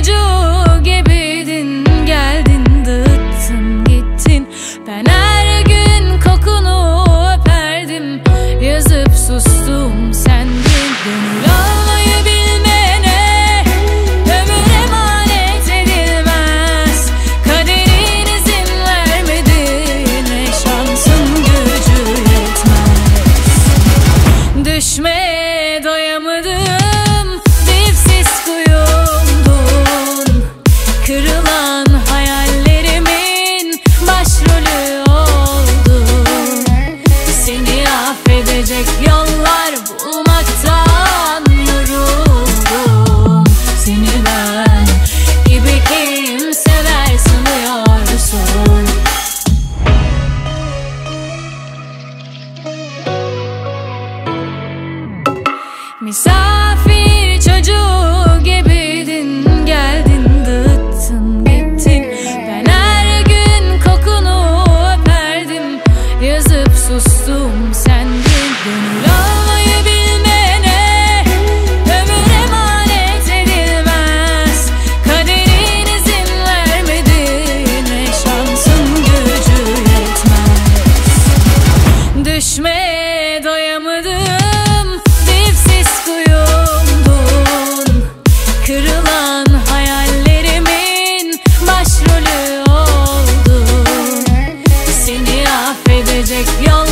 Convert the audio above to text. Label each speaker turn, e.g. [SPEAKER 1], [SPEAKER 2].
[SPEAKER 1] çocuğu gibiydin, geldin dağıttın gittin. Ben her gün kokunu öperdim, yazıp sustum sendin. Gönül almayı bilmene ömür emanet edilmez. Kaderin izin vermedi, ne şansın gücü yetmez. Düşmeye doyamadım, dipsiz kuyumdun. Kırılan hayallerimin başrolü oldun. Seni affedecek yollar bulmaktan yoruldum. Seni ben gibi kim sever sanıyorsun? Misafir çocuğu gibiydin, geldin dağıttın gittin. Ben her gün kokunu öperdim, yazıp sustum sendin. Gönül almayı bilmene ömür emanet edilmez. Kaderin izin vermedi, ne şansın gücü yetmez. Düşmeye doyamadım, dipsiz kuyumdun. Kırılan hayallerimin başrolü oldun. Seni affedecek yol